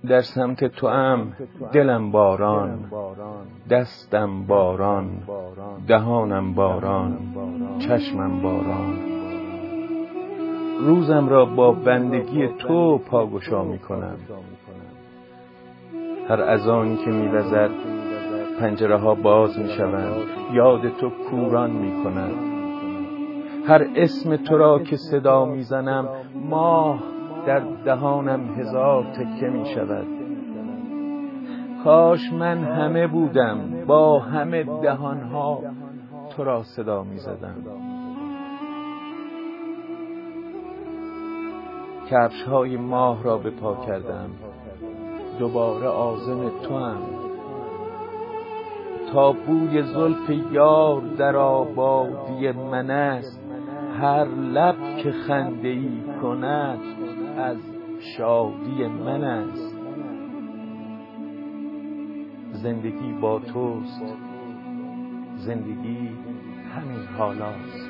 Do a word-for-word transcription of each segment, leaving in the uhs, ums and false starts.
در سمت تو ام دلم باران، دستم باران، دهانم باران، چشمم باران. روزم را با بندگی تو پاگشا می کنم. هر اذانی که می وزد پنجره ها باز می شوند، یاد تو کوران می کند. هر اسم تو را که صدا می زنم ماه در دهانم هزار تکه می شود. کاش من همه بودم با همه دهانها تو را صدا می زدم. کفش های ماه را به پا کردم، دوباره عازم تو هم. تا بوی زلف یار در آبادی من است، هر لب که خنده ای کند از شادی من است. زندگی با توست، زندگی همین حالاست.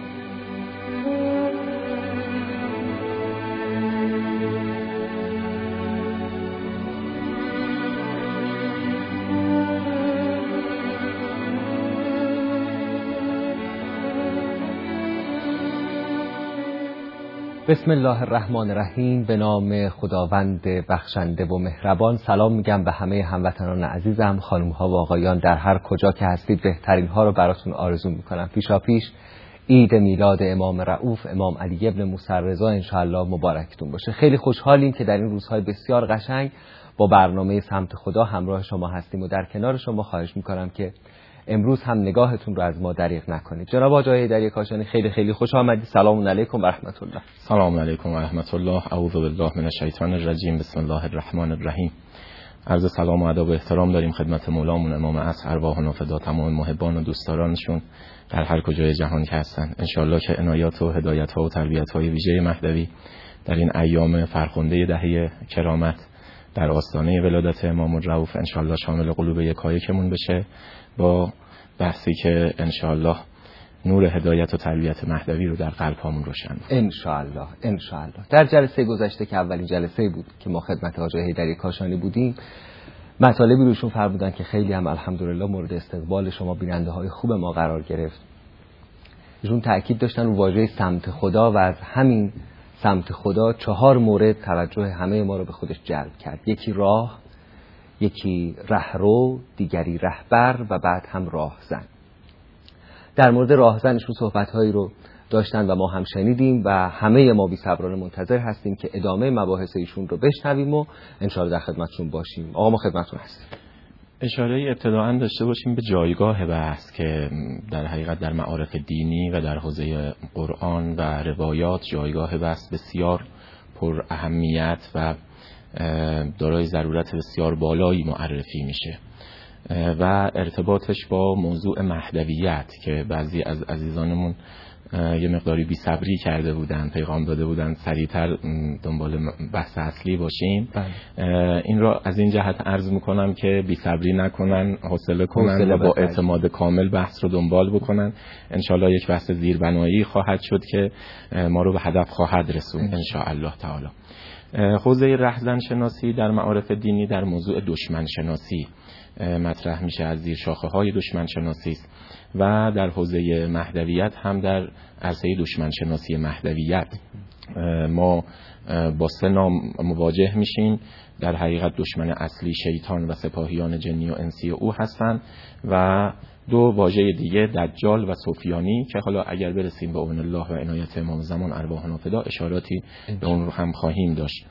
بسم الله الرحمن الرحیم. به نام خداوند بخشنده و مهربان. سلام میگم به همه هموطنان عزیزم، خانم ها و آقایان، در هر کجا که هستید بهترین ها رو براتون آرزو میکنم. پیشا پیش عید میلاد امام رؤوف امام علی ابن موسی رضا انشاءالله مبارکتون باشه. خیلی خوشحالیم که در این روزهای بسیار قشنگ با برنامه سمت خدا همراه شما هستیم و در کنار شما خواهش میکنم که امروز هم نگاهتون رو از ما دریغ نکنید. جناب آقای هیدری کاشانی خیلی خیلی خوش آمدید. سلام علیکم و رحمت الله. سلام علیکم و رحمت الله. اعوذ بالله من الشیطان الرجیم. بسم الله الرحمن الرحیم. عرض سلام و ادب و احترام داریم خدمت مولامون امام عصر، ارواح و فدا تمام محبان و دوستدارانشون در هر کجای جهان که هستن. ان شاء الله که عنایات و هدایت ها و تربیت های ویژه مهدوی در این ایام فرخنده دهه کرامت در آستانه ولادت امام رؤوف ان شاء الله شامل قلوب یکایکمون بشه، با بحثی که انشاءالله نور هدایت و تربیت مهدوی رو در قلب هامون روشن کنه. انشاءالله انشاءالله. در جلسه گذشته که اولین جلسه بود که ما خدمت آقای هیدری کاشانی بودیم، مطالبی روشون فرمودن که خیلی هم الحمدلله مورد استقبال شما بیننده های خوب ما قرار گرفت. ایشون تأکید داشتن رو واژه سمت خدا و از همین سمت خدا چهار مورد توجه همه ما رو به خودش جلب کرد. یکی راه، یکی رهرو، دیگری رهبر و بعد هم راهزن. در مورد راهزنشون صحبت‌هایی رو داشتن و ما هم شنیدیم و همه ما بی‌صبرانه منتظر هستیم که ادامه مباحث ایشون رو بشنویم و انشاءالله در خدمتشون باشیم. آقا ما خدمتتون هستیم. اشاره ابتداءً داشته باشیم به جایگاه بحث که در حقیقت در معارف دینی و در حوزه قرآن و روایات جایگاه بحث بسیار پر اهمیت و دارای ضرورت بسیار بالایی معرفی میشه و ارتباطش با موضوع مهدویت که بعضی از عزیزانمون یه مقداری بی صبری کرده بودن، پیغام داده بودن سریعتر دنبال بحث اصلی باشیم. این را از این جهت عرض میکنم که بی صبری نکنن، حوصله کنن و با اعتماد کامل بحث رو دنبال بکنن. انشالله یک بحث زیربنایی خواهد شد که ما رو به هدف خواهد رسوند انشاءالله تعالی. حوزه رهزن شناسی در معارف دینی در موضوع دشمن شناسی مطرح میشه، از زیر شاخه های دشمن شناسی است و در حوزه مهدویت هم در عرصه دشمن شناسی مهدویت ما با سه نام مواجه میشیم. در حقیقت دشمن اصلی شیطان و سپاهیان جنی و انسی او هستند و دو واژه دیگه دجال و سفیانی که حالا اگر برسیم به اذن الله و عنایت امام زمان ارواحنا فدا اشاراتی به اون رو هم خواهیم داشت.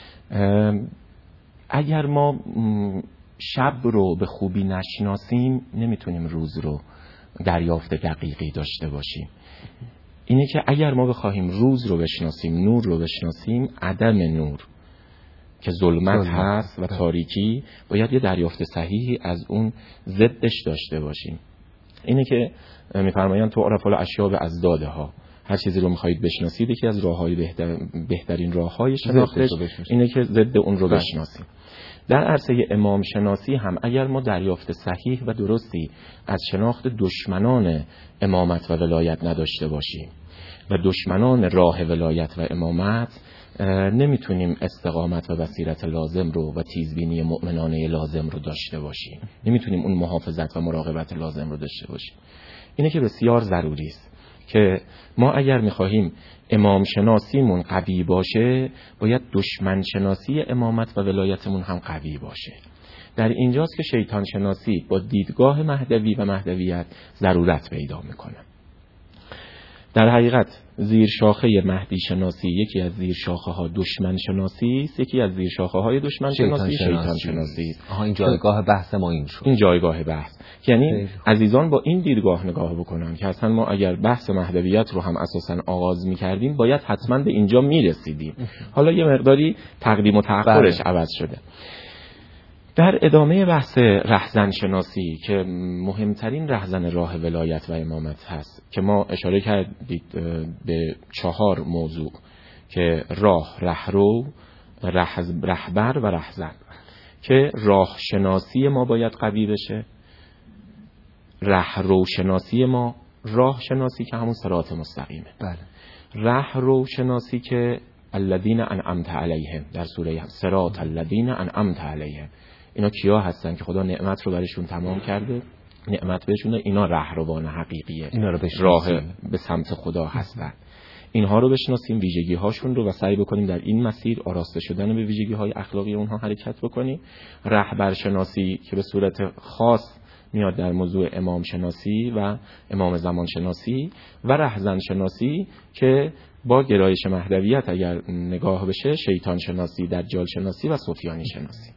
اگر ما شب رو به خوبی نشناسیم نمیتونیم روز رو دریافت دقیقی داشته باشیم. اینه که اگر ما بخواهیم روز رو بشناسیم، نور رو بشناسیم، عدم نور که ظلمت هست و تاریکی، باید یه دریافت صحیحی از اون ضدش داشته باشیم. اینه که میفرمایند تو عرف الاشیاء ازدادها، هر چیزی رو میخواهید بشناسید یکی از راههای بهتر، بهترین راههای شناختش اینه که ضد اون رو بشناسیم. در عرصه امام شناسی هم اگر ما دریافت صحیح و درستی از شناخت دشمنان امامت و ولایت نداشته باشیم و دشمنان راه ولایت و امامت نمیتونیم استقامت و بصیرت لازم رو و تیزبینی مؤمنانه لازم رو داشته باشیم، نمیتونیم اون محافظت و مراقبت لازم رو داشته باشیم. اینه که بسیار ضروری است که ما اگر میخواهیم امام شناسیمون قوی باشه، باید دشمن شناسی امامت و ولایتمون هم قوی باشه. در اینجاست که شیطان شناسی با دیدگاه مهدوی و مهدویت ضرورت پیدا میکنه. در حقیقت زیر شاخه مهدی شناسی یکی از زیر شاخه ها دشمن شناسی است، یکی از زیر شاخه های دشمن شناسی شیطان شناسی است. آها، این جایگاه بحث ما این شد. این جایگاه بحث، یعنی عزیزان با این دیدگاه نگاه بکنن که اصلا ما اگر بحث مهدویت رو هم اساسا آغاز می‌کردیم باید حتما به اینجا می‌رسیدیم. حالا یه مقداری تقدیم و تأخرش عوض شده. در ادامه بحث رهزن شناسی که مهمترین رهزن راه ولایت و امامت هست، که ما اشاره کردید به چهار موضوع که راه، رهرو، رهبر و رهزن، که راه شناسی ما باید قوی بشه، رهرو شناسی ما، راه شناسی که همون صراط مستقیمه، بله، رهرو شناسی که الذین انعمت علیهم در سوره صراط الذین انعمت علیهم، اینا کیا هستن که خدا نعمت رو برشون تمام کرده، نعمت بهشونه، اینا رهروان حقیقیه، اینا رو راه به سمت خدا هستن. اینها رو بشناسیم، ویژگی هاشون رو، و سعی بکنیم در این مسیر آراسته شدن به ویژگی های اخلاقی اونها حرکت بکنیم. رهبر شناسی که به صورت خاص میاد در موضوع امام شناسی و امام زمان شناسی، و رهزن شناسی که با گرایش مهدویت اگر نگاه بشه شیطان شناسی، دجال شناسی و سفیانی شناسی.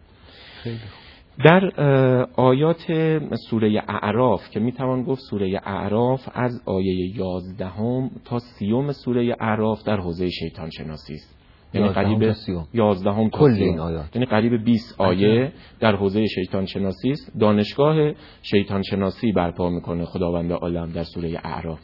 در آیات سوره اعراف که میتوان گفت سوره اعراف از آیه یازدهم تا سیوم سوره اعراف در حوزه شیطان شناسی است، یعنی قریب یازدهم تا کل این آیات، یعنی قریب بیست آیه در حوزه شیطان شناسی است. دانشگاه شیطان شناسی برپا میکنه خداوند عالم در سوره اعراف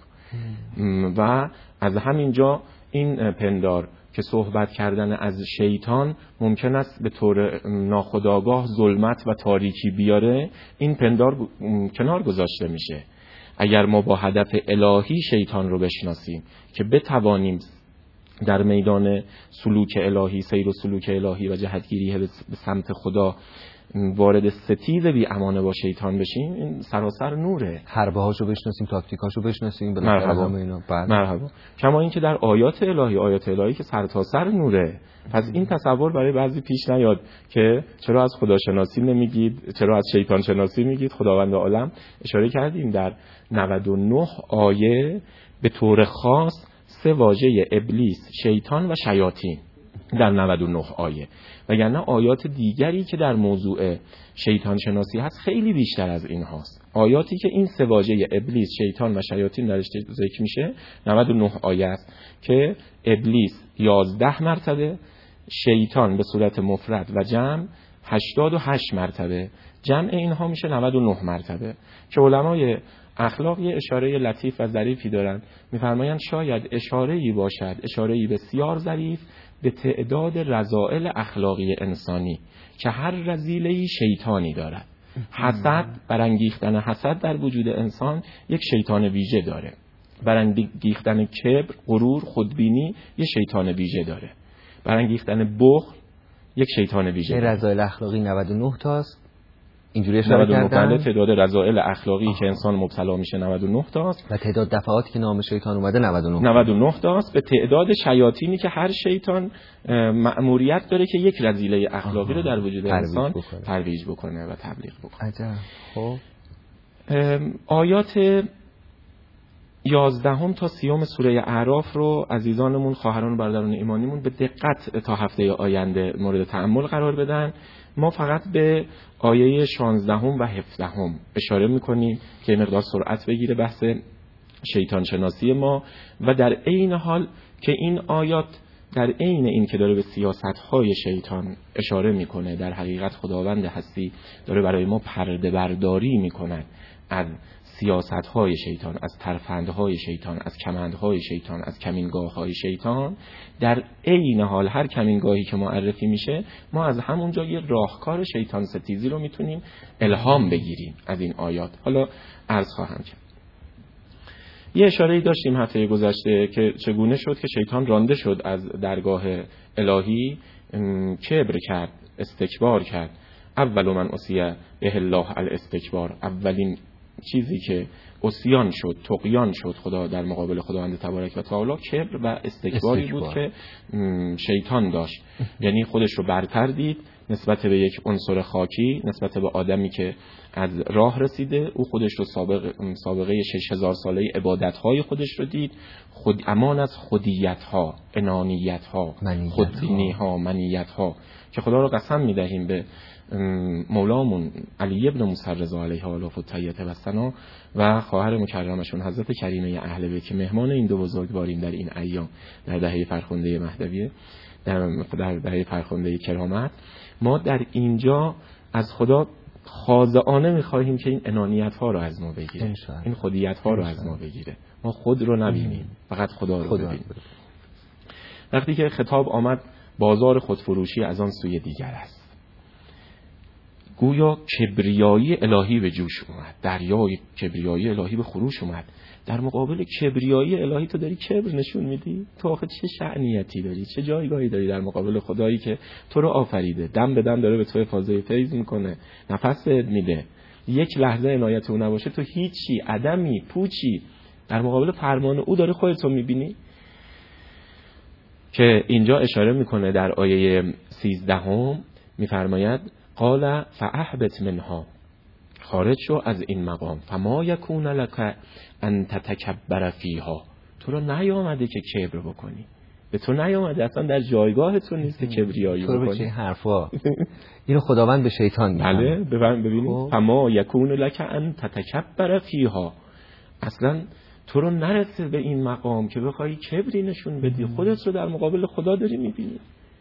و از همینجا این پندار که صحبت کردن از شیطان ممکن است به طور ناخودآگاه ظلمت و تاریکی بیاره، این پندار کنار گذاشته میشه. اگر ما با هدف الهی شیطان رو بشناسیم که بتوانیم در میدان سلوک الهی، سیر و سلوک الهی و جهتگیری به سمت خدا وارد ستیز بی امانه با شیطان بشیم، این سراسر نوره. حربه هاشو بشناسیم، تاکتیکاشو بشناسیم، مرحبا اینا. بعد مرحبا. کما اینکه در آیات الهی، آیات الهی که سر تا سر نوره. پس این تصور برای بعضی پیش نیاد که چرا از خدا شناسی نمیگید، چرا از شیطان شناسی میگید. خداوند عالم اشاره کردیم در نود و نه آیه به طور خاص سه واژه ابلیس، شیطان و شیاطین در نود و نه آیه، وگرنه آیات دیگری که در موضوع شیطان شناسی هست خیلی بیشتر از این هاست. آیاتی که این سه واژه ابلیس، شیطان و شیاطین درش ذکر میشه نود و نه آیه است که ابلیس یازده مرتبه، شیطان به صورت مفرد و جمع هشتاد و هشت مرتبه، جمع اینها میشه نود و نه مرتبه، که علمای اخلاق یه اشاره لطیف و ظریفی دارن، میفرمایند شاید اشاره‌ای باشد، اشاره‌ای بسیار ظریف به تعداد رذائل اخلاقی انسانی که هر رذیله‌ای شیطانی دارد. حسد، برانگیختن حسد در وجود انسان یک شیطان ویژه داره. برانگیختن کبر، غرور، خودبینی یک شیطان ویژه داره. برانگیختن بخل یک شیطان ویژه داره. رذائل اخلاقی نود و نه تاست. اینجوری اشاره کردن تعداد رذائل اخلاقی آه. که انسان مبتلا میشه نود و نه تاست، و تعداد دفعاتی که نام شیطان اومده نود و نه نود و نه تاست. به تعداد شیاطینی که هر شیطان مأموریت داره که یک رذیله اخلاقی آه. رو در وجود انسان بکنه. ترویج بکنه و تبلیغ بکنه. عجب. خب آیات یازدهم تا سیوم سوره اعراف رو عزیزانمون، خواهران و برادران ایمانیمون به دقت تا هفته آینده مورد تأمل قرار بدن. ما فقط به آیه شانزدهم و هفدهم اشاره میکنیم که مقدار سرعت بگیره بحث شیطان شناسی ما، و در عین حال که این آیات در عین این که داره به سیاست‌های شیطان اشاره میکنه، در حقیقت خداوند هستی داره برای ما پرده برداری میکنه از سیاست‌های شیطان، از ترفندهای شیطان، از کمندهای شیطان، از کمینگاه‌های شیطان. در عین حال هر کمینگاهی که معرفی میشه ما از همونجا یه راهکار شیطان ستیزی رو میتونیم الهام بگیریم از این آیات. حالا عرض خواهم کرد. یه اشاره‌ای داشتیم هفته گذشته که چگونه شد که شیطان رانده شد از درگاه الهی کبر کرد، استکبار کرد. اول من عصیه به الله الاستکبار، اولین چیزی که عصیان شد، طغیان شد خدا در مقابل خداوند تبارک و تعالی، کبر و استکباری استکبار. بود که شیطان داشت. یعنی خودش رو برتر دید نسبت به یک عنصر خاکی، نسبت به آدمی که از راه رسیده. او خودش رو سابقه سابقه شش هزار ساله عبادت‌های خودش رو دید، خود امان از خودیت‌ها، انانیت‌ها، خودبینی‌ها، منیت‌ها، که خدا رو قسم می‌دهیم به مولامون علی ابن موسی رضا علیه آلاف الطیبه و ثنا و خواهر مکرمشون حضرت کریمه اهل بیت که مهمان این دو بزرگواریم در این ایام، در دهه فرخنده مهدویه، در در دهه فرخنده کرامت. ما در اینجا از خدا خاضعانه می‌خواهیم که این انانیت ها رو از ما بگیره، این خودیت ها رو از ما بگیره، ما خود رو نبینیم، فقط خدا رو خدا ببینیم. وقتی که خطاب آمد بازار خودفروشی از آن سوی دیگر است، گویا کبریایی الهی به جوش اومد، دریای کبریایی الهی به خروش اومد. در مقابل کبریایی الهی تو داری کبر نشون میدی؟ تو آخه چه شأنیتی داری؟ چه جایگاهی داری در مقابل خدایی که تو رو آفریده، دم به دم داره به تو افاضه فیض میکنه، نفس بهت میده، یک لحظه عنایت او نباشه تو هیچی، عدمی، پوچی. در مقابل فرمان او داری خودت رو میبینی. که اینجا اشاره میکنه در آیه سیزدهم، میفرماید قال فاهبط منها، خارج شو از این مقام، فما یکون لک ان تتکبر فیها، تو رو نیامده که کبر بکنی، به تو نیامده، اصلا در جایگاه تو نیست که کبریایی بکنی. تو چه حرفا اینو خداوند به شیطان میگه. بله ببینید فما یکون لک ان تتکبر فیها، اصلا تو رو نرسه به این مقام که بخوای کبری نشون بدی، خودت رو در مقابل خدا داری میبینی.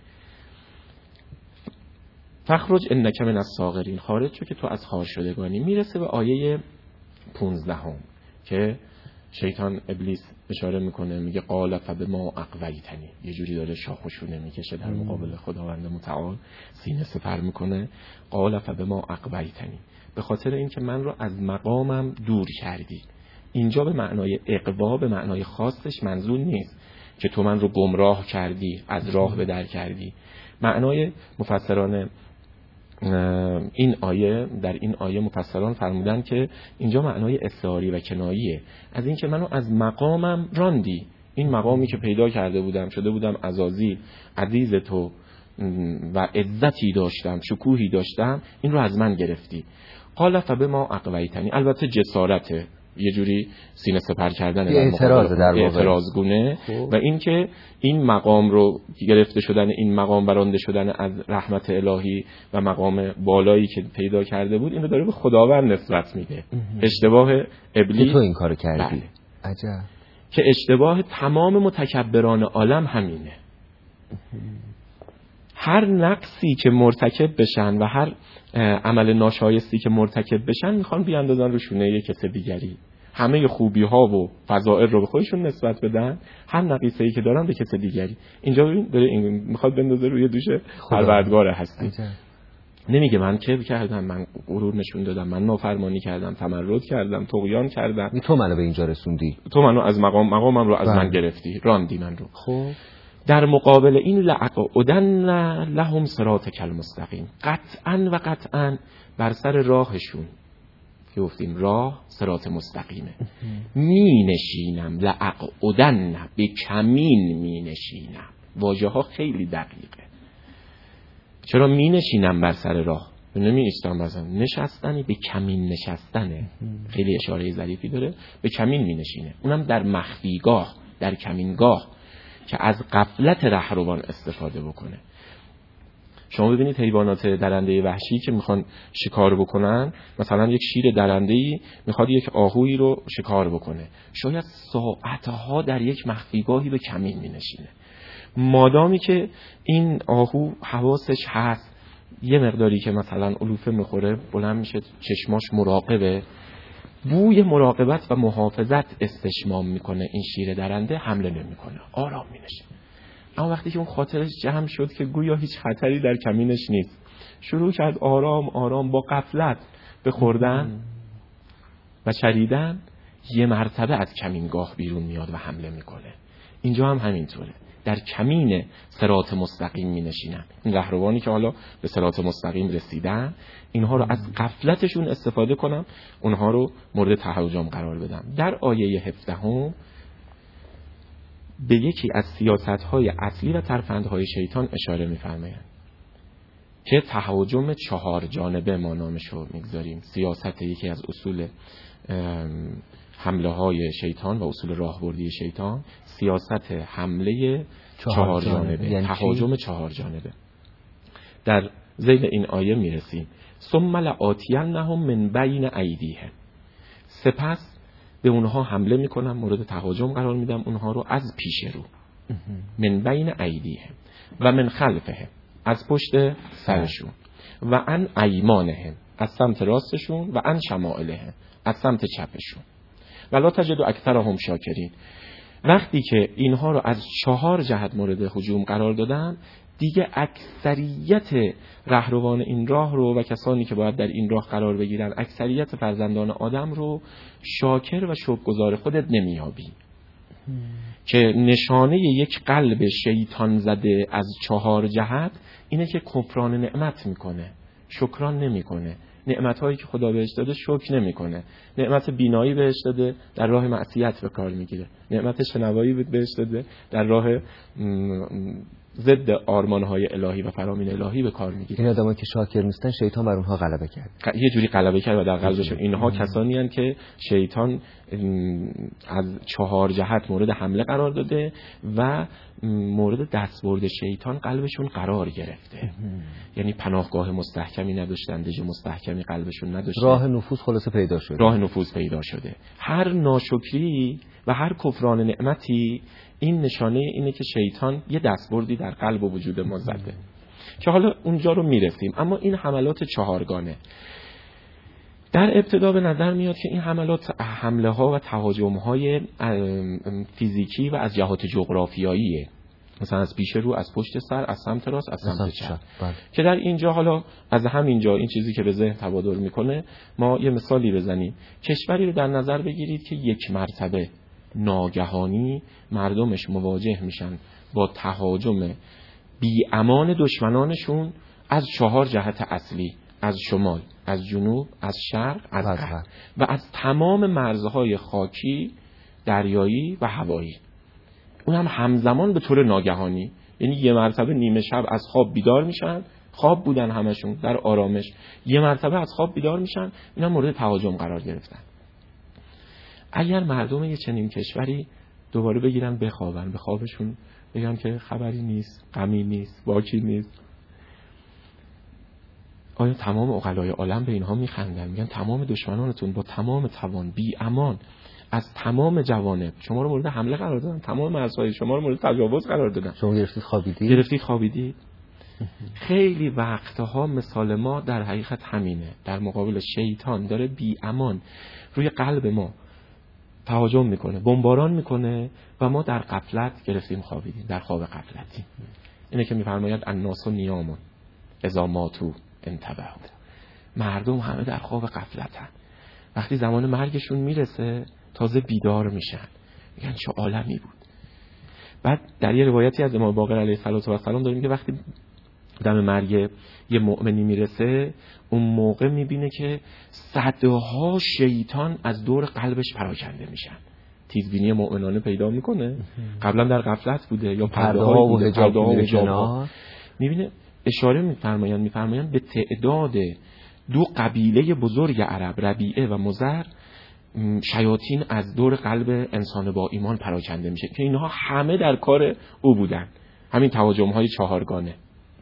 فخرج انک من الصاغرین، خارج شو که تو از خار شدگانی. میرسه به آیه پونزدهم که شیطان ابلیس اشاره میکنه، میگه قال فبما اغویتنی، یه جوری داره شاخ و شونه میکشه در مقابل خداوند متعال، سینه سپر میکنه. قال فبما اغویتنی، به خاطر اینکه من رو از مقامم دور کردی. اینجا به معنای اغوا، به معنای خاصش منظور نیست که تو من رو گمراه کردی، از راه به در کردی. معنای مفسران این آیه، در این آیه مفسران فرمودن که اینجا معنای استعاری و کناییه، از اینکه منو از مقامم راندی، این مقامی که پیدا کرده بودم، شده بودم عزازیل، عزیز تو و عزتی داشتم، شکوهی داشتم، این رو از من گرفتی. قال فبما اغویتنی، البته جسارته، یه جوری سینه سپر کردن، اعتراض در واقع، اعتراضگونه، و این که این مقام رو گرفته شدن، این مقام برنده شدن از رحمت الهی و مقام بالایی که پیدا کرده بود، این رو داره به خداوند نسبت میده. اشتباه ابلیس که تو این کارو کردی. بله. عجب. که اشتباه تمام متکبران عالم همینه. هر نقصی که مرتکب بشن و هر عمل ناشایستی که مرتکب بشن میخوان بیاندازن رو شونه یک کس دیگری، همه خوبی ها و فضائل رو به خودشون نسبت بدن، هر نقیصه‌ای که دارن به کس دیگری. اینجا ببین داره این میخواد بندازه روی دوش پروردگار هستی. نمیگه من کبر کردم، من غرور نشون دادم، من نافرمانی کردم، تمرد کردم، طغیان کردم، تو منو به اینجا رسوندی، تو منو از مقام مقامم رو از بله. من گرفتی، راندی من رو. خب در مقابل این لأقعدن لهم صراطک المستقیم، قطعا و قطعا بر سر راهشون که گفتیم راه صراط مستقیمه، می نشینم. لأقعدن، به کمین می نشینم. واژه ها خیلی دقیقه. چرا می نشینم بر سر راه؟ نمی ایستم بزن، نشستنی به کمین نشستنه، خیلی اشاره ظریفی داره. به کمین می نشینه، اونم در مخفیگاه، در کمینگاه که از غفلت رهروان استفاده بکنه. شما ببینید حیوانات درنده وحشی که میخوان شکار بکنن، مثلا یک شیر درنده‌ای میخواد یک آهویی رو شکار بکنه، شاید ساعتها در یک مخفیگاهی به کمین مینشینه. مادامی که این آهو حواسش هست، یه مقداری که مثلا علوفه میخوره بلند میشه، چشماش مراقبه، بوی مراقبت و محافظت استشمام میکنه، این شیر درنده حمله نمیکنه، آرام مینشه. اما وقتی که اون خاطرش جمع شد که گویا هیچ خطری در کمینش نیست، شروع کرد آرام آرام با غفلت به خوردن و چریدن، یه مرتبه از کمینگاه بیرون میاد و حمله میکنه. اینجا هم همینطوره. در کمین صراط مستقیم می نشینن. این رهروانی که حالا به صراط مستقیم رسیدن، اینها رو از غفلتشون استفاده کنم، اونها رو مورد تهاجم قرار بدم. در آیه هفدهم به یکی از سیاست‌های اصلی و ترفندهای شیطان اشاره می‌فرمایند که تهاجم چهار جانبه ما نامش رو می‌گذاریم. سیاست یکی از اصول حمله های شیطان و اصول راهبردی شیطان، سیاست حمله چهار, چهار جانبه، یعنی تهاجم چهار جانبه. در ذیل این آیه میرسیم ثم لآتینهم من بین ایدیهم، سپس به اونها حمله میکنم، مورد تهاجم قرار میدم اونها رو از پیش رو، من بین ایدیهم و من خلفهم، از پشت سرشون، و عن ایمانهم، از سمت راستشون، و عن شمائلهم، از سمت چپشون، ولا تجد اکثرهم شاکرین. وقتی که اینها رو از چهار جهت مورد هجوم قرار دادم، دیگه اکثریت رهروان این راه رو و کسانی که باید در این راه قرار بگیرن، اکثریت فرزندان آدم رو شاکر و شکرگزار خودت نمیابی. که نشانه یک قلب شیطان زده از چهار جهت اینه که کفران نعمت میکنه، شکران نمیکنه. نعمت‌هایی که خدا بهش داده شکر نمی‌کنه. نعمت بینایی بهش داده، در راه معصیت به کار می‌گیره. نعمت شنوایی بهش داده، در راه ضد آرمان‌های الهی و فرامین الهی به کار می‌گیره. این آدمایی که شاکر نیستن شیطان بر اونها غلبه کرد. یه جوری غلبه کرد و در قلبشون اینها کسانی هستند که شیطان از چهار جهت مورد حمله قرار داده و مورد دستبرد شیطان قلبشون قرار گرفته. یعنی پناهگاه مستحکمی نداشتن، دژ مستحکمی قلبشون نداشتن. راه نفوذ خلاصه پیدا شده. راه نفوذ پیدا شده. هر ناشکری و هر کفران نعمتی این نشانه اینه که شیطان یه دستبردی در قلب و وجود ما زده. که حالا اونجا رو میرسیم. اما این حملات چهارگانه در ابتدا به نظر میاد که این حملات حمله ها و تهاجم های فیزیکی و از جهات جغرافیاییه، مثلا از پیش رو، از پشت سر، از سمت راست، از سمت چپ. که در اینجا حالا از همینجا این چیزی که به ذهن تبادر میکنه، ما یه مثالی بزنیم. کشوری رو در نظر بگیرید که یک مرتبه ناگهانی مردمش مواجه میشن با تهاجم بی امان دشمنانشون از چهار جهت اصلی، از شمال، از جنوب، از شرق، از غرب و از تمام مرزهای خاکی، دریایی و هوایی. اون هم همزمان به طور ناگهانی، یعنی یه مرتبه نیمه شب از خواب بیدار میشن، خواب بودن همشون در آرامش، یه مرتبه از خواب بیدار میشن، اینا مورد تهاجم قرار گرفتن. اگر مردم یه چنین کشوری دوباره بگیرن بخوابن، به خوابشون بگن که خبری نیست، غمی نیست، باکی نیست، آیا تمام عقلای عالم به اینها میخندن؟ میگن تمام دشمنانتون با تمام توان بی امان از تمام جوانب شما رو مورد حمله قرار دادن، تمام مرزهای شما رو مورد تجاوز قرار دادن، شما گرفتید خوابیدید گرفتید خوابیدید. خیلی وقتها مثال ما در حقیقت همینه، در مقابل شیطان داره بی امان روی قلب ما تهاجم میکنه، بمباران میکنه و ما در غفلت گرفتیم خوابیدیم، در خواب غفلتی. اینه که میفرماید الناس نیامون اذا ماتوا انتبهوا. مردم همه در خواب غفلتن، وقتی زمان مرگشون میرسه تازه بیدار میشن، میگن چه عالمی بود. بعد در یه روایتی از امام باقر علیه السلام داریم که وقتی دم مرگ یه مؤمنی میرسه، اون موقع میبینه که صدها شیطان از دور قلبش پراکنده میشن. تیزبینی مؤمنانه پیدا میکنه، قبلا در غفلت بوده یا پرده ها و حجاب ها، میبینه. اشاره میفرمایند میفرمایند به تعداد دو قبیله بزرگ عرب، ربیعه و مضر، شیاطین از دور قلب انسان با ایمان پراکنده میشه که اینها همه در کار او بودن، همین تهاجم های چهارگانه.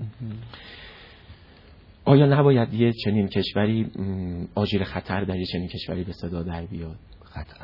آیا نباید یه چنین کشوری آژیر خطر در یه چنین کشوری به صدا در بیاد؟ قطعا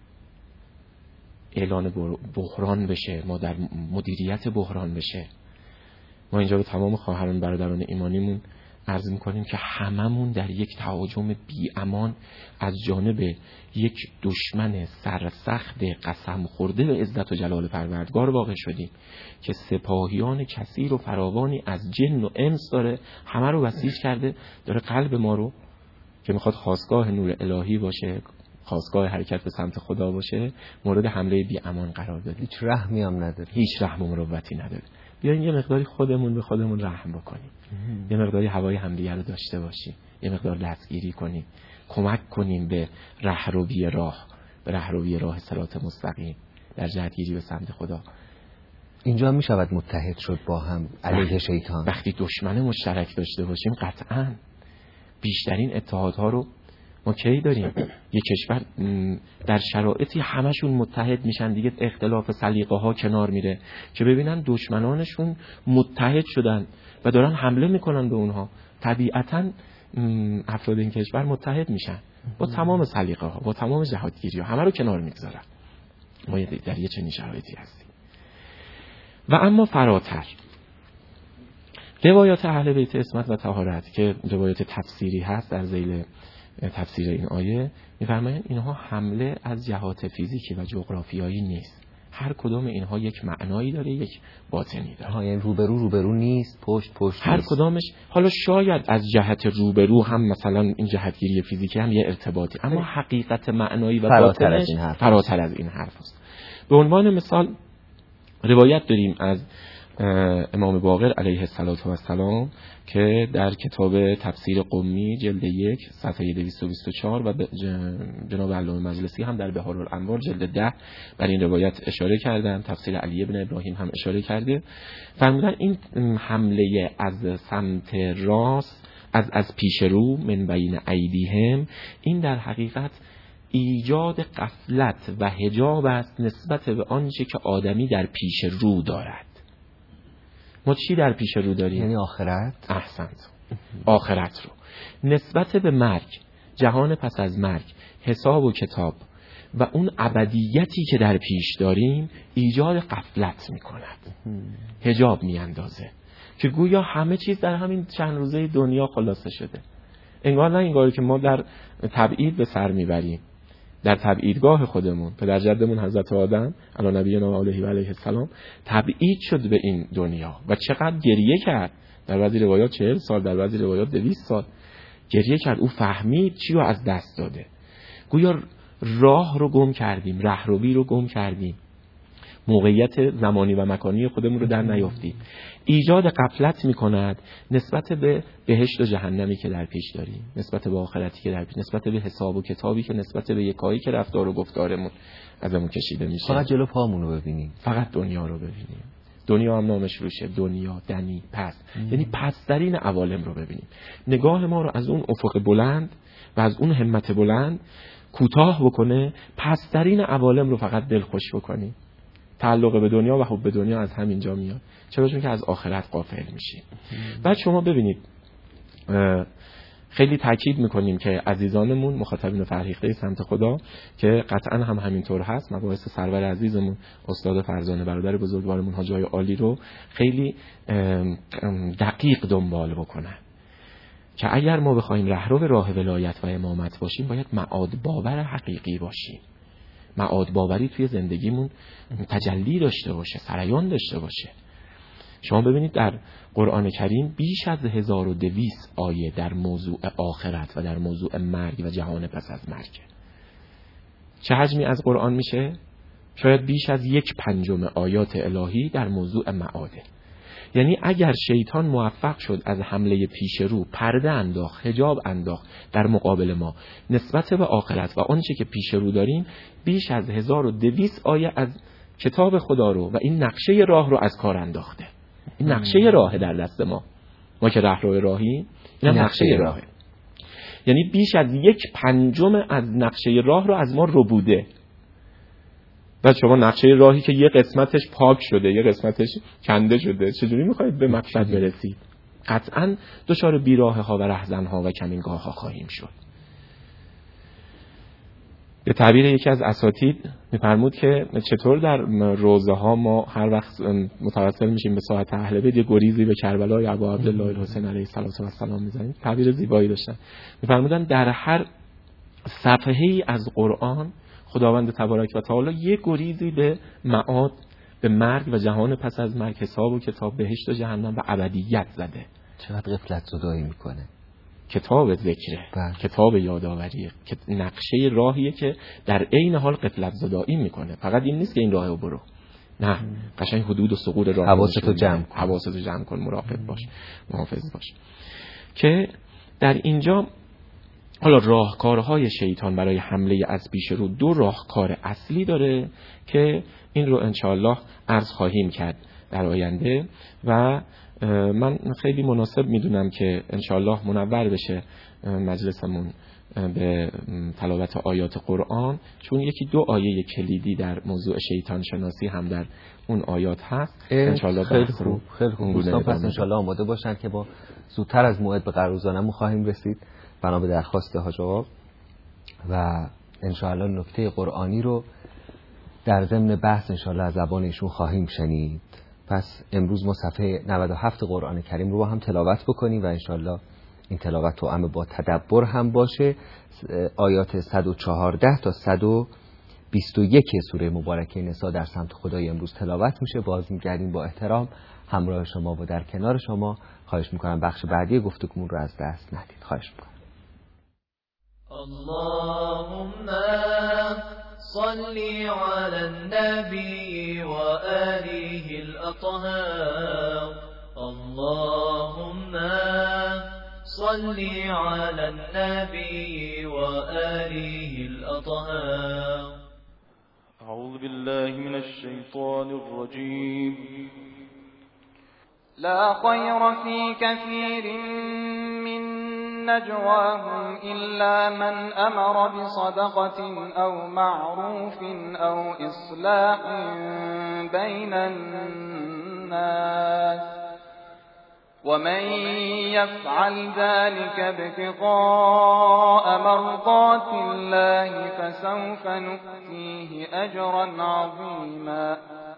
اعلان بحران بشه، ما در مدیریت بحران بشه. ما اینجا به تمام خواهران برادران ایمانیمون عرض می‌کنیم که هممون در یک تهاجم بی امان از جانب یک دشمن سرسخت قسم خورده به عزت و جلال پروردگار واقع شدیم که سپاهیان کثیر و فراوانی از جن و انس داره، همه رو بسیج کرده، داره قلب ما رو که میخواد خاستگاه نور الهی باشه، خاستگاه حرکت به سمت خدا باشه مورد حمله بی امان قرار دادیم. هیچ رحمی هم نداره، هیچ رحم و مروتی نداره. بیاین یه مقداری خودمون به خودمون رحم بکنیم، یه مقداری هوای همدیگه رو داشته باشیم، یه مقدار دستگیری کنیم، کمک کنیم به رهروی راه به رهروی راه صراط مستقیم در جهتگیری به سمت خدا. اینجا هم میشود متحد شد با هم علیه شیطان. وقتی دشمن مشترک داشته باشیم قطعاً بیشترین اتحادها رو ما کی داریم؟ یک کشور در شرایطی همشون متحد میشن دیگه، اختلاف سلیقه ها کنار میره که ببینن دشمنانشون متحد شدن و دارن حمله میکنن به اونها. طبیعتاً افراد این کشور متحد میشن با تمام سلیقه ها، با تمام جهادگیری ها، همه رو کنار میگذارن. ما در یه چنین شرایطی هستیم. و اما فراتر روایات اهل بیت عصمت و طهارت که روایات تفسیری هست در ذیل تفسیر این آیه می‌فرمایند اینها حمله از جهات فیزیکی و جغرافیایی نیست. هر کدام اینها یک معنایی داره، یک باطنی داره. یعنی روبرو روبرو نیست، پشت پشت هر نیست. کدامش حالا شاید از جهت روبرو هم مثلا این جهتگیری فیزیکی هم یه ارتباطی، اما حقیقت معنایی و فراتر از باطنش این حرف فراتر از این حرف است. به عنوان مثال روایت داریم از امام باقر علیه السلام که در کتاب تفسیر قمی جلد یک صفحه دویست و بیست و چهار و جناب علامه مجلسی هم در بهارالانوار جلد ده بر این روایت اشاره کردن. تفسیر علی بن ابراهیم هم اشاره کرده. فرمودن این حمله از سمت راست از از پیش رو من بین ایدیهم، این در حقیقت ایجاد غفلت و حجاب است نسبت به آنچه که آدمی در پیش رو دارد. ما چی در پیش رو داریم؟ یعنی آخرت. احسنت. آخرت رو نسبت به مرگ، جهان پس از مرگ، حساب و کتاب و اون ابدیتی که در پیش داریم ایجاد غفلت میکند، حجاب میاندازه که گویا همه چیز در همین چند روزه دنیا خلاصه شده. انگار نه انگار که ما در تبعید به سر میبریم، در تبعیدگاه خودمون پدر جدمون حضرت آدم علی نبینا علیه و علیه السلام تبعید شد به این دنیا و چقدر گریه کرد. در بعضی روایات چهل سال، در بعضی روایات دویست سال گریه کرد. او فهمید چی رو از دست داده. گویا راه رو گم کردیم، رهروی رو گم کردیم، موقعیت زمانی و مکانی خودمون رو در نیافتیم. ایجاد غفلت میکند نسبت به بهشت و جهنمی که در پیش داریم، نسبت به آخرتی که در پیش، نسبت به حساب و کتابی که نسبت به یکایی که رفتار و گفتارمون ازمون کشیده میشه. فقط جلو پامون رو ببینیم، فقط دنیا رو ببینیم. دنیا هم نامش روشه، دنیا، دنی، پس، یعنی پسترین عوالم رو ببینیم. نگاه ما رو از اون افق بلند و از اون همت بلند کوتاه بکنه، پسترین عوالم رو فقط دلخوش بکنیم. تعلق به دنیا و حب به دنیا از همینجا میاد. چرا؟ چون که از آخرت غافل میشیم. بعد شما ببینید خیلی تاکید میکنیم که عزیزانمون مخاطبین فرهیخته سمت خدا که قطعا هم همینطور هست، مباحث سرور عزیزمون استاد فرزانه برادر بزرگوارمون حاج آقای عالی رو خیلی دقیق دنبال بکنن که اگر ما بخوایم رهرو راه ولایت و امامت باشیم باید معاد باور حقیقی باشیم. معاد باوری توی زندگیمون تجلی داشته باشه، سریان داشته باشه. شما ببینید در قرآن کریم بیش از هزار و دویست آیه در موضوع آخرت و در موضوع مرگ و جهان پس از مرگ. چه حجمی از قرآن میشه؟ شاید بیش از یک پنجم آیات الهی در موضوع معاده. یعنی اگر شیطان موفق شد از حمله پیش رو پرده انداخت، حجاب انداخت در مقابل ما نسبت به آخرت و آنچه که پیش رو داریم، بیش از هزار و دویست آیه از کتاب خدا رو و این نقشه راه رو از کار انداخته. این نقشه راه در دست ما، ما که رهرو راهی، این نقشه راهه. یعنی بیش از یک پنجم از نقشه راه رو از ما ربوده. و شما نقشه راهی که یه قسمتش پاک شده، یه قسمتش کنده شده، چجوری میخواید به مقصد برسید؟ قطعاً دچار بیراه ها و رهزن ها و کمینگاه ها خواهیم شد. به تعبیر یکی از اساتید میفرمود که چطور در روزه ها ما هر وقت متوسل میشیم به ساعت اهل بیت یه گریزی به کربلای ابا عبدالله الحسین علیه السلام میزنیم. تعبیر زیبایی داشتن. میفرمودن در هر صفحه‌ای از قرآن خداوند تبارک و تعالی یه گریزی به معاد، به مرگ و جهان پس از مرگ، حساب و کتاب، بهشت و جهنم و ابدیت زده. چقدر غفلت زدایی میکنه. کتاب ذکره، بله. کتاب یادآوریه، که نقشه راهیه که در عین حال غفلت زدایی میکنه. فقط این نیست که این راهو برو، نه، قشنگ حدود و ثغور راه حواستو جمع کن، حواستو جمع کن، مراقب باش، محافظ باش. که در اینجا حالا راهکارهای شیطان برای حمله از پیش رو دو راهکار اصلی داره که این رو انشاءالله عرض خواهیم کرد در آینده و من خیلی مناسب میدونم که انشاءالله منور بشه مجلسمون به تلاوت آیات قرآن، چون یکی دو آیه کلیدی در موضوع شیطان شناسی هم در اون آیات هست. انشاءالله خیلی خوب، خیلی خوب. دوستان پس انشاءالله آماده باشن که با زودتر از موعد به قرارگزارمون خواهیم رسید بنا به درخواست حاج آقا و انشاءالله نکته قرآنی رو در ضمن بحث انشاءالله از زبان ایشون خواهیم شنید. پس امروز ما صفحه نود و هفت قرآن کریم رو با هم تلاوت بکنیم و انشاءالله این تلاوت توأم با تدبر هم باشه. آیات صد و چهارده تا صد و بیست و یک سوره مبارکه نساء در سمت خدای امروز تلاوت میشه. باز میگردیم با احترام همراه شما و در کنار شما. خواهش میکنم بخش بعدی گفتگومون رو از دست ندید. خواهش میکنم. اللهم صل على النبي وآله الأطهار. اللهم صل على النبي وآله الأطهار. أعوذ بالله من الشيطان الرجيم. لا خير في كثير من نجواهم إلا من أمر بصدقة أو معروف أو إصلاح بين الناس ومن يفعل ذلك ابتغاء مرضات الله فسوف نؤتيه أجرا عظيما.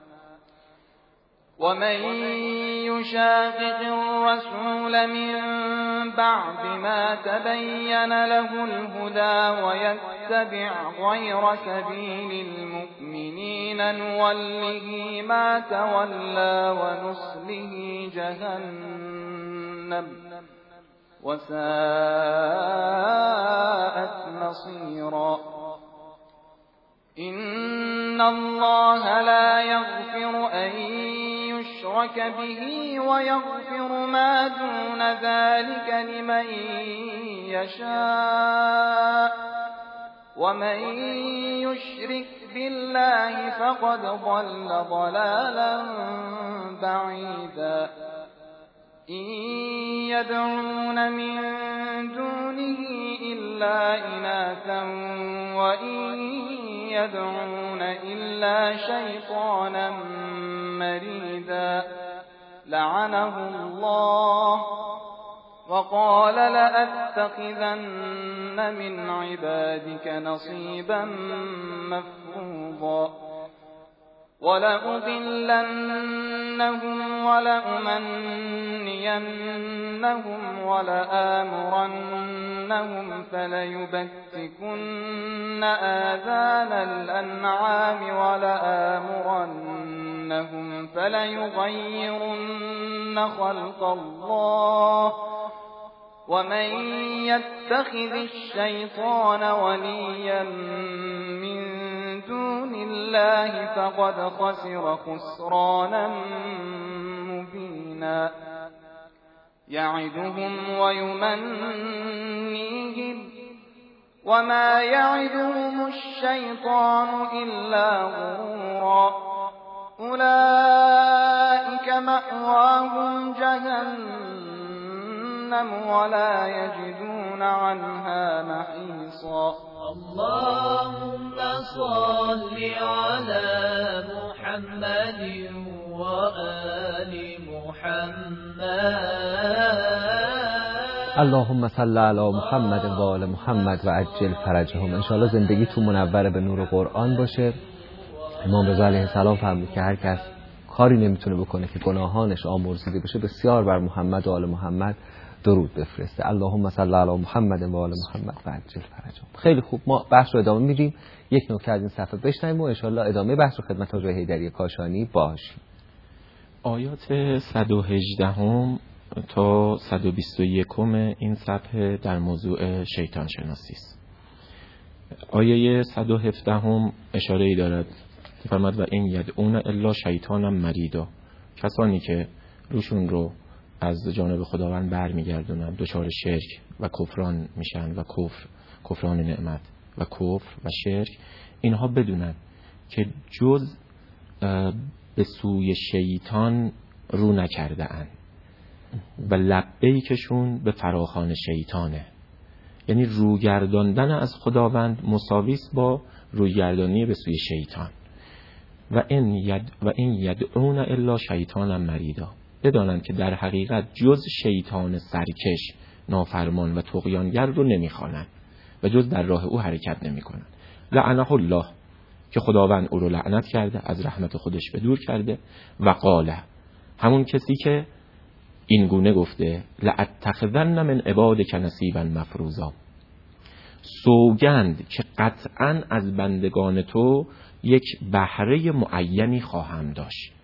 ومن يشاقق الرسول من بعد ما تبين له الهدى ويتبع غير سبيل المؤمنين نوله ما تولى ونصله جهنم وساءت مصيرا. إن الله لا يغفر أن يشرك به ويغفر ما دون ذلك لمن يشاء ومن يشرك بالله فقد ضل ضلالا بعيدا. إن يدعون من دونه إلا إناثا وإن يدعون إلا شيطانا مريدا لعنه الله وقال لأتخذن من عبادك نصيبا مفروضا. ولأضلنهم ولأمنينهم ولآمرنهم فليبتكن آذان الأنعام ولآمرنهم فليغيرن خلق الله ومن يتخذ الشيطان وليا من دون الله فقد خسر خسرانا مبينا. يعدهم ويمنيهم وما يعدهم الشيطان إلا غرورا. أولئك مأواهم جهنم ولا يجدون عنها محيصا. اللهم صل على محمد وآل محمد. اللهم صل على محمد و آل محمد و عجل فرجهم. انشاءالله زندگیتون منور به نور قرآن باشه. امام رضا علیه السلام فرمود که هر کس کاری نمیتونه بکنه که گناهانش آمرزیده بشه بسیار بر محمد و آل محمد درود بفرسته. اللهم صل علی محمد و آل محمد و عجل فرجهم. خیلی خوب، ما بحث رو ادامه میدیم. یک نکته از این صفحه بشنویم و ان شاء الله ادامه بحث رو خدمت حاج حیدری کاشانی باشیم. آیات صد و هجده هم تا صد و بیست و یک این صفحه در موضوع شیطان شناسی است. آیه صد و هفده هم اشاره ای دارد، فرمود و این یدعون الا شیطانم مریدا، کسانی که روشون رو از جانب خداوند برمیگردونن دچار شرک و کفران میشن و کفر کفران نعمت و کفر و شرک، اینها بدونن که جز به سوی شیطان رو نکرده اند و لبیکشون به فراخوان شیطانه. یعنی روگرداندن از خداوند مساویست با روگردانی به سوی شیطان. و این ید و این یدعون الا شیطانا مریدا، بدانند که در حقیقت جز شیطان سرکش، نافرمان و طغیانگر رو نمیخوانند و جز در راه او حرکت نمیکنند. لعنه الله، که خداوند او رو لعنت کرده، از رحمت خودش به دور کرده. و قاله، همون کسی که این گونه گفته لأتخذن من عبادک نصیبا مفروضا، سوگند که قطعا از بندگان تو یک بهره معینی خواهم داشت.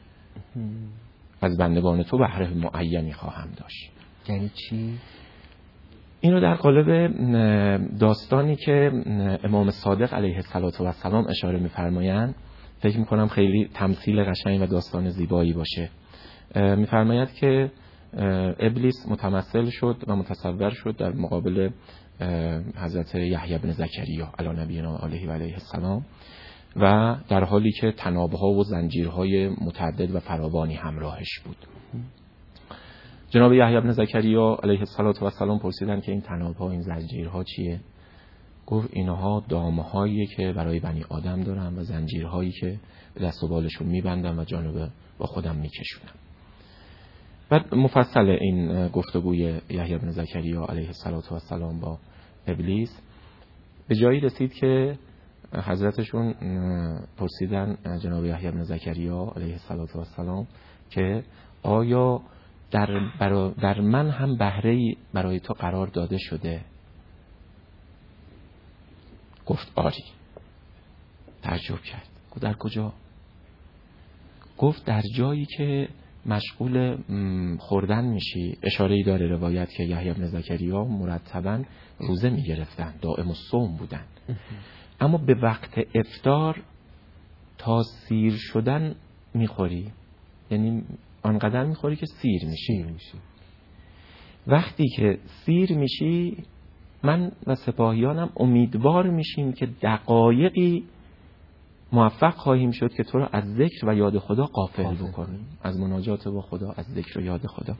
از بندگان تو بهره معینی خواهم داشت. یعنی چی؟ اینو در قالب داستانی که امام صادق علیه السلام اشاره می‌فرمایند فکر می‌کنم خیلی تمثیل قشنگ و داستان زیبایی باشه. می‌فرماید که ابلیس متمثل شد و متصور شد در مقابل حضرت یحیی بن زکریا علی نبینا علیه و علیه السلام و در حالی که طناب‌ها و زنجیرهای متعدد و فراوانی همراهش بود. جناب یحیی بن زکریا علیه السلام پرسیدن که این طناب‌ها، این زنجیرها چیه؟ گفت اینها دام‌هایی که برای بنی آدم دارن و زنجیرهایی که به دست و بالشون می‌بندن و جانب با خودم می‌کشونن. بعد مفصل این گفتگوی یحیی بن زکریا علیه السلام با ابلیس به جایی رسید که حضرتشون پرسیدن جناب یحیی بن زکریا علیه السلام که آیا در, در من هم بهره‌ای برای تو قرار داده شده؟ گفت آری. تعجب کرد. گفت در کجا؟ گفت در جایی که مشغول خوردن میشی. اشاره‌ای داره روایت که یحیی بن زکریا مرتباً روزه میگرفتن، دائم الصوم بودن، اما به وقت افطار تا سیر شدن میخوری، یعنی آنقدر میخوری که سیر میشی. میشی وقتی که سیر میشی من و سپاهیانم امیدوار میشیم که دقایقی موفق خواهیم شد که تو را از ذکر و یاد خدا غافل بکنیم، از مناجات با خدا، از ذکر و یاد خدا.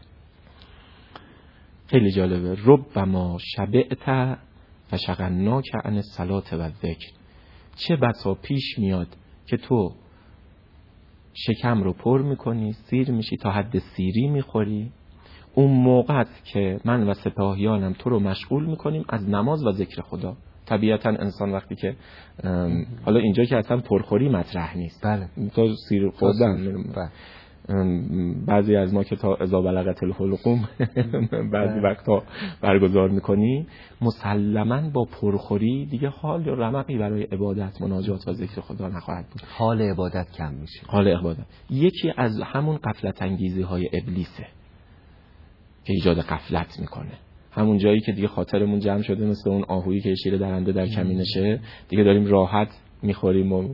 خیلی جالبه. ربما شبعت فشغلناک عن الصلاة و الذکر، چه بسا پیش میاد که تو شکم رو پر میکنی، سیر میشی، تا حد سیری میخوری، اون موقع که من و سپاهیانم تو رو مشغول میکنیم از نماز و ذکر خدا. طبیعتا انسان وقتی که حالا اینجا که اصلا پرخوری مطرح نیست، بله، تا سیر خوردن، بعضی از ما که تا اذا بلغت الحلقوم بعضی وقتا برگزار میکنی، مسلماً با پرخوری دیگه حال یا رمقی برای عبادت، مناجات و ذکر خدا نخواهد بود. حال عبادت کم میشه. حال عبادت یکی از همون غفلت انگیزی های ابلیسه که ایجاد غفلت میکنه. همون جایی که دیگه خاطرمون جمع شده مثل اون آهویی که شیر درنده در کمینشه، دیگه داریم راحت میخوریم و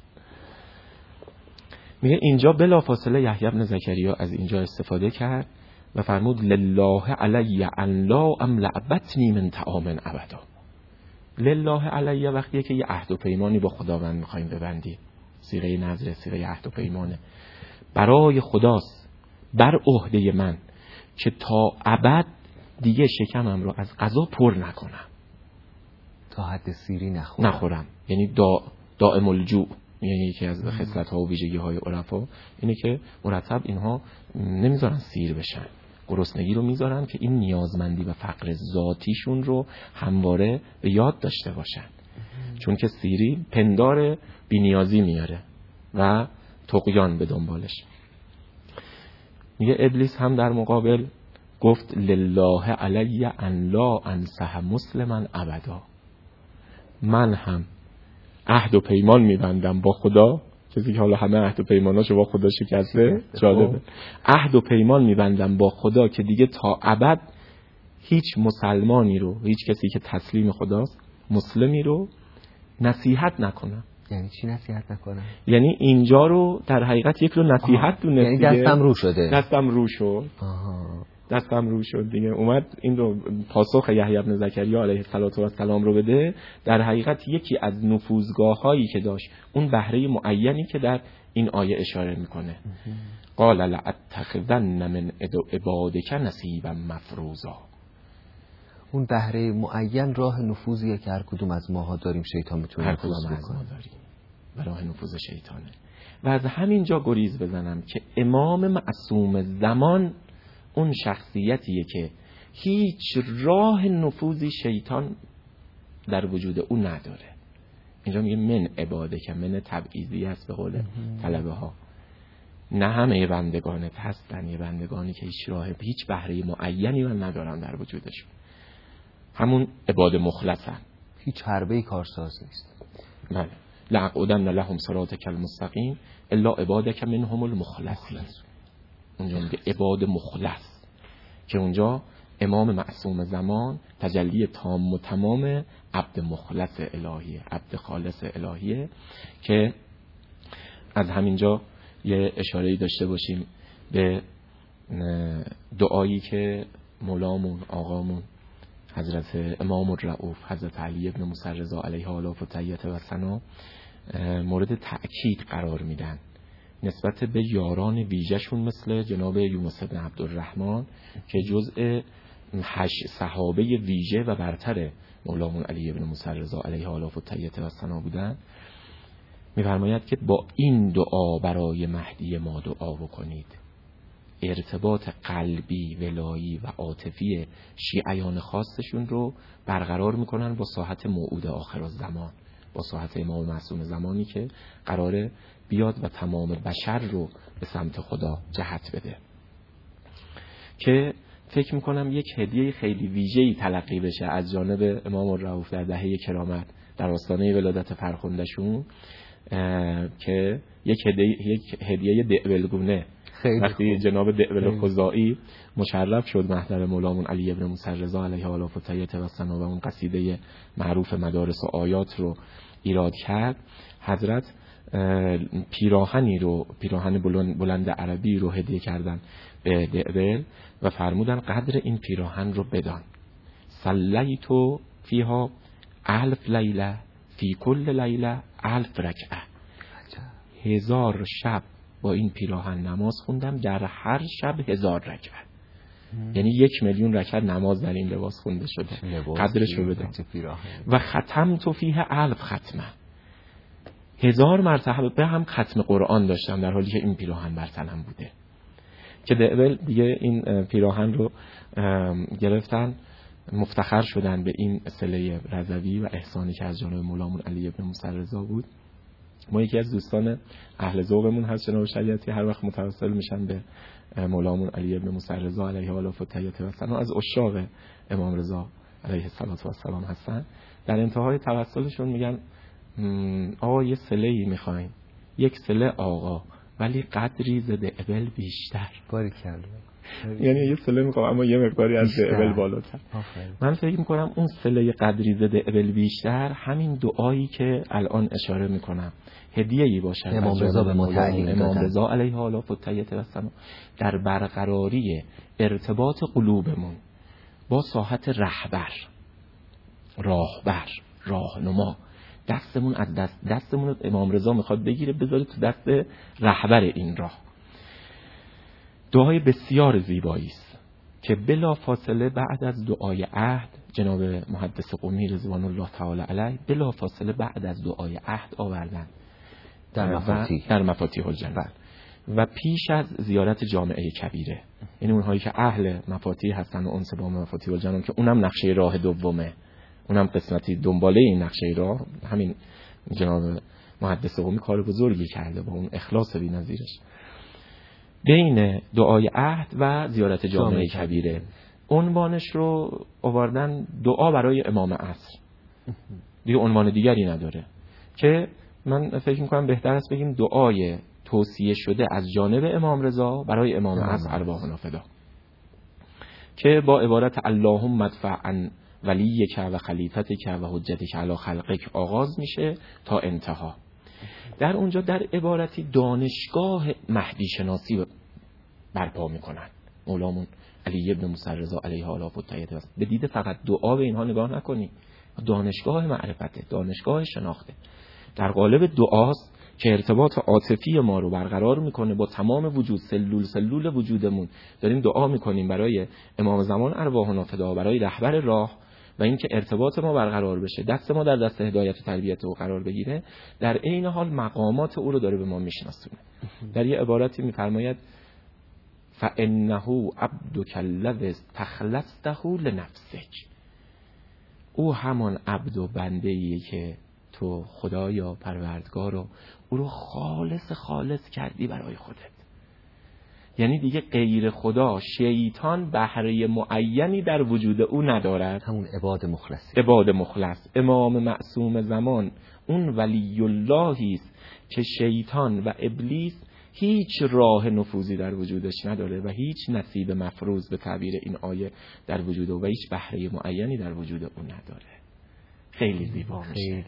میگه اینجا بلافاصله یحیی بن زکریا از اینجا استفاده کرد و فرمود لله علی ان لا املأ بطنی من طعام ابدا. لله علی وقتیه که یه عهد و پیمانی با خداوند میخوایم ببندیم، صیغه نذر، صیغه عهد و پیمانه، برای خداست، بر عهده من که تا ابد دیگه شکمم رو از غذا پر نکنم، تا حد سیری نخورم نخورم یعنی دا دائم الجوع. یعنی یکی از خصلت ها و ویژگی های عرفا اینه که مرتب اینها نمیذارن سیر بشن، گرسنگی رو میذارن که این نیازمندی و فقر ذاتیشون رو همواره به یاد داشته باشن، چون که سیری پندار بی‌نیازی میاره و طغیان به دنبالش. میگه ابلیس هم در مقابل گفت لله علی ان لا انصح مسلما ابدا، من هم عهد و پیمان میبندم با خدا کسی که حالا همه عهد و پیماناشو با خدا شکسته. جالبه. عهد و پیمان میبندم با خدا که دیگه تا ابد هیچ مسلمانی رو، هیچ کسی که تسلیم خداست، مسلمی رو نصیحت نکنم. یعنی چی نصیحت نکنم؟ یعنی اینجا رو در حقیقت یک رو نصیحت دونه. یعنی دستم رو شده. دستم رو شد. آها. دستم رو شد دیگه. اومد این رو پاسخ یحیی بن زکریا علیه السلام رو بده. در حقیقت یکی از نفوذگاه‌هایی که داشت، اون بهره معینی که در این آیه اشاره میکنه. قال لأتخذن من عبادک نصیبا مفروضا. اون بهره معین راه نفوذیه که هر کدوم از ماها داریم، شیطان میتونه هر کدوم از ما داریم و راه نفوذ شیطانه. و از همین جا گریز بزنم که امام معصوم زمان اون شخصیتیه که هیچ راه نفوذی شیطان در وجود او نداره. اینجا میگه من عباده که من تبعیضی است به قول طلبه ها. نه همه بندگانت هستن، یه بندگانی که هیچ راه هیچ بهره معینی و ندارن در وجودشون، همون عباد مخلصن، هیچ حربه‌ای کارساز نیست. بله. لأقعدن لهم صراطک المستقیم الا عبادک منهم المخلصین. اونجا میگه عباد مخلص، که اونجا امام معصوم زمان تجلی تام و تمام عبد مخلص الهیه، عبد خالص الهیه. که از همینجا یه اشاره‌ای داشته باشیم به دعایی که مولامون آقامون حضرت امام الرؤوف حضرت علی ابن موسی رضا علیه آلاف و تحیت و ثنا مورد تأکید قرار میدن نسبت به یاران ویژه‌شون مثل جناب یونس بن عبدالرحمن که جزء هشت صحابه ویژه و برتر مولامون علی ابن موسی رضا علیه آلاف و تحیت و ثنا بودن. می‌فرماید که با این دعا برای مهدی ما دعا بکنید. ارتباط قلبی، ولایی و عاطفی شیعیان خاصشون رو برقرار میکنن با ساحت موعود آخرالزمان، با ساحت امام معصوم زمانی که قراره بیاد و تمام بشر رو به سمت خدا جهت بده. که فکر میکنم یک هدیه خیلی ویژه‌ای تلقی بشه از جانب امام الرؤوف در دهه کرامت در آستانه ولادت فرخنده‌شون، که یک هدیه یک هدیه دعبلگونه. وقتی جناب دعبل خزائی مشرف شد محضر مولامون علی ابن موسی رضا علیه آلاف و تحیت و ثنا و اون قصیده معروف مدارس و آیات رو ایراد کرد، حضرت پیراهنی رو پیراهن بلند عربی رو هدیه کردن به دعبل و فرمودن قدر این پیراهن رو بدان. صلیتو فیها الف لیله فی کل لیله الف رکعه. هزار شب با این پیراهن نماز خوندم، در هر شب هزار رکعت. یعنی یک میلیون رکعت نماز در این لباس خونده شده. قدرش رو بدم. و ختم تو فیه الف ختمه. هزار مرتبه هم ختم قرآن داشتم در حالی که این پیراهن بر تنم بوده. که دعبل دیگه این پیراهن رو گرفتن، مفتخر شدن به این صله رضوی و احسانی که از جانب مولامون علی ابن موسی رضا بود. ما یکی از دوستان اهل ذوقمون هست جناب شریعتی، هر وقت متوسل میشن به مولامون علی ابن موسی رضا علیه آلاف و تحیت و ثنا، از عشاق امام رضا علیه السلام هستن. در انتهای توسلشون میگن آقا یه صله‌ای میخوایم، یک صله آقا ولی قدری ز دعبل بیشتر. باریکلا. یعنی یه صله میخوام اما یه مقداری از دعبل بالاتر. من فکر میکنم اون صله قدری ز دعبل بیشتر همین دعایی که الان اشاره میکنم هدیه‌ای باشه امام رضا به ما تعلیم دادن، امام رضا علیه آلاف و تحیت و ثنا، در برقراری ارتباط قلوبمون با ساحت رهبر، راهبر، راهنما. دستمون از دست دستمون رو امام رضا میخواد بگیره بذاره تو دست رهبر این راه. دعای بسیار زیبایی است که بلا فاصله بعد از دعای عهد جناب محدث قمی رضوان الله تعالی علیه بلا فاصله بعد از دعای عهد آوردن در مفاتیح در مفاتیح الجنه و پیش از زیارت جامعه کبیره. یعنی اونهایی که اهل مفاتیح هستن و انس با مفاتیح الجنه که اونم نقشه راه دومه، اونم قسمتی دنباله این نقشه راه، همین جناب محدث قمی کار بزرگی کرده با اون اخلاص بی‌نظیرش. بین دعای عهد و زیارت جامعه کبیره عنوانش رو آوردن دعا برای امام عصر، دیگه عنوان دیگری نداره، که من فکر میکنم بهتر است بگیم دعای توصیه شده از جانب امام رضا برای امام عصر ارواحنا فدا، که با عبارت اللهم ادفع عن ولیک و خلیفتک و حجتک علی خلقک آغاز میشه تا انتها. در اونجا در عبارتی دانشگاه مهدی شناسی برپا میکنن. مولامون علی ابن موسی رضا علیه آلاف و تایید. به دید فقط دعا به اینها نگاه نکنی، دانشگاه معرفته، دانشگاه شناخته، در قالب دعاست که ارتباط عاطفی ما رو برقرار میکنه با تمام وجود، سلول سلول وجودمون داریم دعا میکنیم برای امام زمان ارواحنا فدا، برای رهبر راه، و اینکه ارتباط ما برقرار بشه، دست ما در دست هدایت و تربیت او قرار بگیره، در عین حال مقامات او رو داره به ما میشناسونه. در یه عبارتی میفرماید فانه عبدک الذی استخلصته لنفسک، او همان عبد و بنده ایه که تو خدایا پروردگار رو او رو خالص خالص کردی برای خودت. یعنی دیگه غیر خدا، شیطان بهره معینی در وجود او ندارد. همون عباد مخلصی، عباد مخلص. امام معصوم زمان اون ولی اللهی است که شیطان و ابلیس هیچ راه نفوذی در وجودش نداره و هیچ نصیب مفروض به تعبیر این آیه در وجود او و هیچ بهره معینی در وجود او نداره. خیلی زیبا میشه،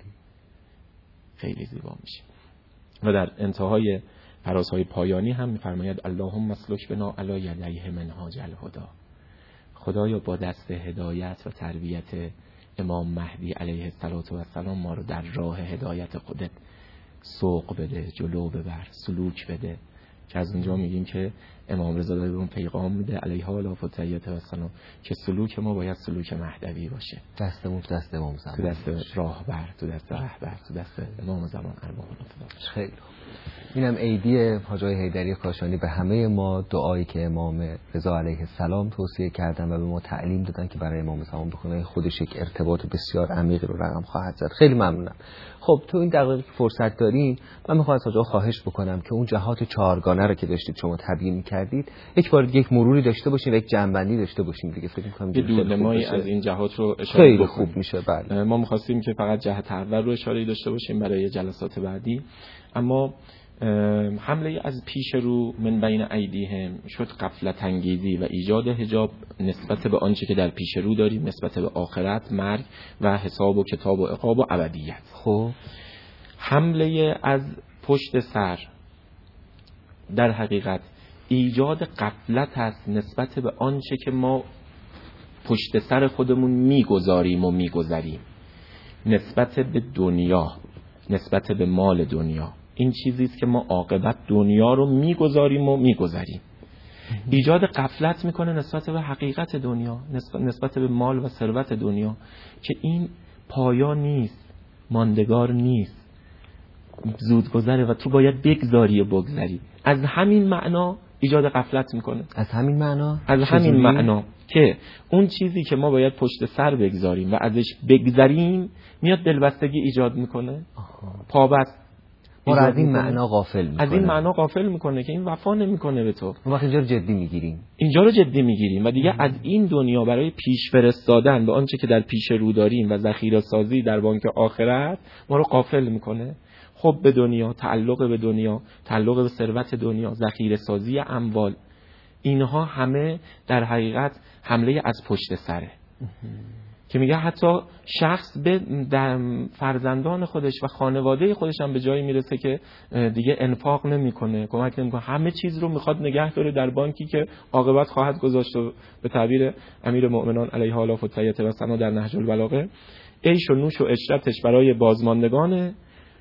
خیلی زیبا میشه. و در انتهای فرازهای پایانی هم میفرماید اللهم اسلک بنا علی یدیه منهاج الهدی، خدایا با دست هدایت و تربیت امام مهدی علیه السلام ما رو در راه هدایت خودت سوق بده، جلو ببر، سلوک بده، که از اونجا میگیم که امام رضا داره به اون پیغام میده علیه آلاف و تحیت و السلام که سلوک ما باید سلوک مهدوی باشه. دستمون تو دست امام زمان، تو دست راهبر، تو دست رهبر، تو دست امام زمان ارواحنا فدا. خیلی اینم عیدی حاج آقای حیدری کاشانی به همه ما دعایی که امام رضا علیه السلام توصیه کردن و به ما تعلیم دادن که برای امام زمان بخونیم، خودش یک ارتباط بسیار عمیقی رو رقم خواهد زد. خیلی ممنونم. خب تو این دقیقه که فرصت داریم من میخوام از حاج آقا خواهش بکنم که اون جهات چهارگانه رو که داشتید شما تبیین کردید یک بار یک مروری داشته باشین و یک جنبندی داشته باشین دیگه. فکر می‌کنم یه دورنمایی از این جهات رو اشاره خیلی خوب میشه. بله ما می‌خواستیم که فقط جهت اول رو اشاره داشته باشیم برای جلسات بعدی، اما حمله از پیش رو من بین ایدیهم شد غفلت انگیزی و ایجاد حجاب نسبت به آنچه که در پیش رو داریم، نسبت به آخرت، مرگ و حساب و کتاب و عقاب و ابدیت. خب حمله از پشت سر در حقیقت ایجاد غفلت است نسبت به آنچه که ما پشت سر خودمون میگذاریم و میگذریم، نسبت به دنیا، نسبت به مال دنیا. این چیزی است که ما عاقبت دنیا رو میگذاریم و میگذریم. ایجاد غفلت میکنه نسبت به حقیقت دنیا، نسبت به مال و ثروت دنیا، که این پایان نیست، ماندگار نیست، زود گذره و تو باید بگذاری و بگذری. از همین معنا ایجاد غفلت میکنه. از همین معنا از همین معنا که اون چیزی که ما باید پشت سر بگذاریم و ازش بگذریم میاد دلبستگی ایجاد میکنه، پابست. ما از این معنا غافل میکنه، از این معنا غافل میکنه که این وفا نمیکنه به تو. ما اینجا رو جدی میگیریم، اینجا رو جدی میگیریم و دیگه از این دنیا برای پیش فرستادن به آنچه که در پیش رو داریم و ذخیره سازی در بانک آخرت ما رو غافل میکنه. خب به دنیا، تعلق به دنیا، تعلق به ثروت دنیا، ذخیره سازی اموال، اینها همه در حقیقت حمله از پشت سره که میگه حتی شخص به فرزندان خودش و خانواده خودش هم به جایی میرسه که دیگه انفاق نمیکنه، کمک نمیکنه، همه چیز رو میخواد نگه داره در بانکی که عاقبت خواهد گذاشت. و به تعبیر امیر مؤمنان علیه آلاف و تحیت و ثنا در نهج البلاغه، عیش و نوش و عشرتش برای بازماندگان،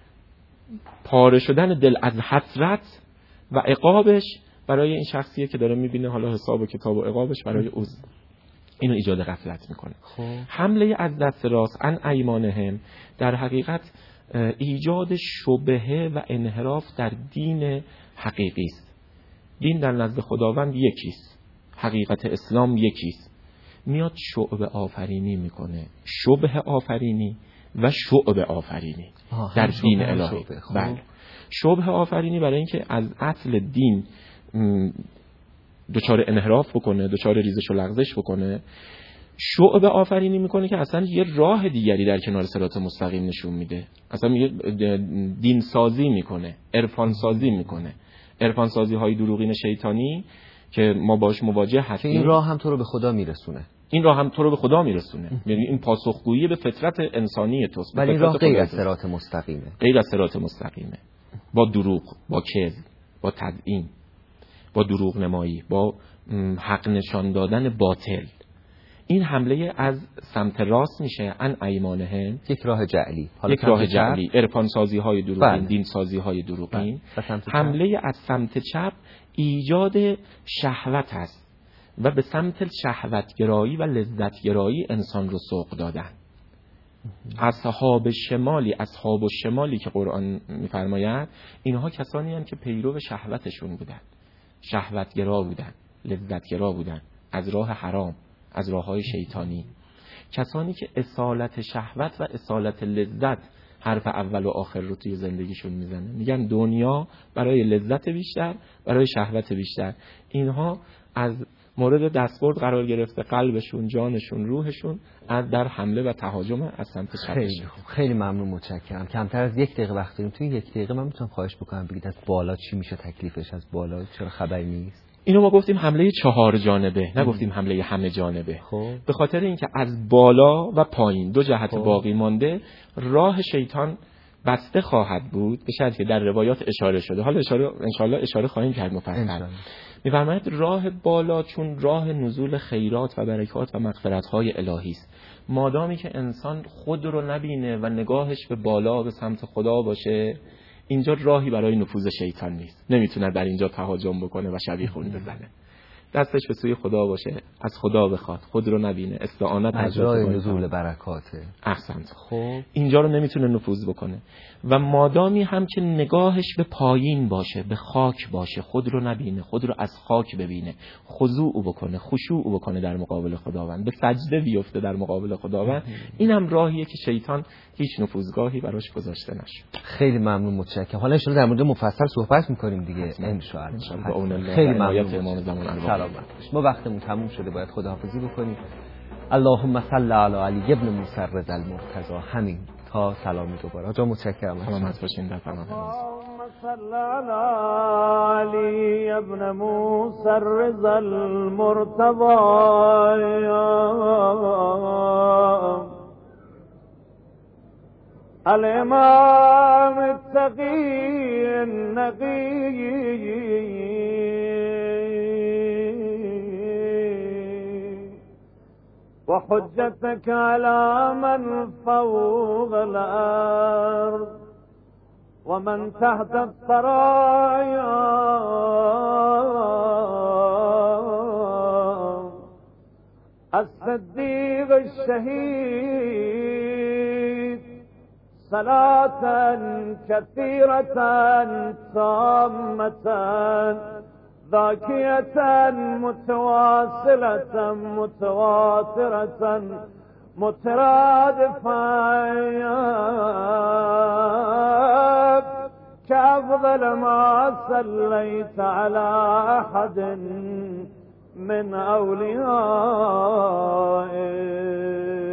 پاره شدن دل از حسرت و عقابش برای این شخصیه که داره میبینه حالا حساب و کتاب و عقابش برای اوز. اینو ایجاد غفلت میکنه. خب. حمله از دست راست ان ایمانهم در حقیقت ایجاد شبهه و انحراف در دین حقیقی است. دین در نزد خداوند یکیست، حقیقت اسلام یکیست. میاد شعبه آفرینی میکنه، شبه آفرینی و شعبه آفرینی در دین الهی. بله، شبه آفرینی برای اینکه از اصل دین دچار انحراف بکنه، دچار ریزش و لغزش بکنه. شعبه آفرینی میکنه که اصلا یه راه دیگری در کنار صراط مستقیم نشون میده، اصلا یه دین سازی میکنه، عرفان سازی میکنه، عرفان سازی های دروغین شیطانی که ما باش مواجه هستیم. این راه هم تو رو به خدا میرسونه، این راه هم تو رو به خدا میرسونه، یعنی این پاسخگویی به فطرت انسانی توست. ولی این راه غیر از صراط مستقیمه، غیر از صراط مستقیمه، با دروغ، با کذب، با تدعین، با دروغ نمایی، با حق نشان دادن باطل. این حمله از سمت راست میشه، ان ایمانهم، یک راه جعلی، یک راه جعلی، عرفان سازی های دروغین، بله. دین سازی های دروغین. بله. حمله از سمت چپ ایجاد شهوت است و به سمت شهوتگرایی و لذتگرایی انسان رو سوق دادن. اصحاب شمالی، اصحاب الشمالی که قرآن میفرماید، اینها کسانی هستند که پیرو شهوتشون بودن، شهوتگرا بودن، لذتگرا بودن، از راه حرام، از راههای شیطانی. کسانی که اصالت شهوت و اصالت لذت حرف اول و آخر رو توی زندگیشون میزنه، میگن دنیا برای لذت بیشتر، برای شهوت بیشتر. اینها از مورد دستبرد قرار گرفته قلبشون، جانشون، روحشون از در حمله و تهاجم از سمت چپش. خیلی خوب، خیلی ممنون، متشکرم. کمتر از یک دقیقه وقت داریم، توی یک دقیقه من میتونم خواهش بکنم بگید از بالا چی میشه تکلیفش؟ از بالا چرا خبری نیست؟ اینو ما گفتیم حمله چهار جانبه، نگفتیم حمله همه جانبه. خب به خاطر اینکه از بالا و پایین دو جهت خب. باقی مانده، راه شیطان بسته خواهد بود، به شرطی که در روایات اشاره شده. حالا اشاره انشالله اشاره خواهیم کرد مفصل. می‌فرماید راه بالا چون راه نزول خیرات و برکات و مغفرت‌های الهی است. مادامی که انسان خود رو نبینه و نگاهش به بالا به سمت خدا باشه، اینجا راهی برای نفوذ شیطان نیست. نمیتونه در اینجا تهاجم بکنه و شبیخون بزنه. دستش به سوی خدا باشه، از خدا بخواد، خود رو نبینه، استعانت از راه نزول برکاته. احسنت. خب اینجا رو نمیتونه نفوذ بکنه و مادامی هم که نگاهش به پایین باشه، به خاک باشه، خود رو نبینه، خود رو از خاک ببینه، خضوع بکنه، خشوع بکنه در مقابل خداوند، به سجده بیفته در مقابل خداوند، این هم راهیه که شیطان هیچ نفوذگاهی براش گذاشته نشه. خیلی ممنون، متشکرم. حالا ان شاءالله در مورد مفصل صحبت می‌کنیم دیگه ان شاء الله. خیلی ممنون. امام زمان سلامت باش. ما وقتمون تموم شده، باید خداحافظی بکنیم. اللهم صل علی علی ابن موسی رضا المرتضی. همین تا سلامی دوباره. آقا متشکرم. سلامت باشین در پناه اللهم صل علی علی ابن موسی رضا المرتضی. الامام التقی النقی وحجتك على من فوق الأرض ومن تحت الثرايا الصديق الشهيد صلاة كثيرة تامة ذاكية متواصلة متواترة مترادفة كأفضل ما صليت على أحد من أوليائك.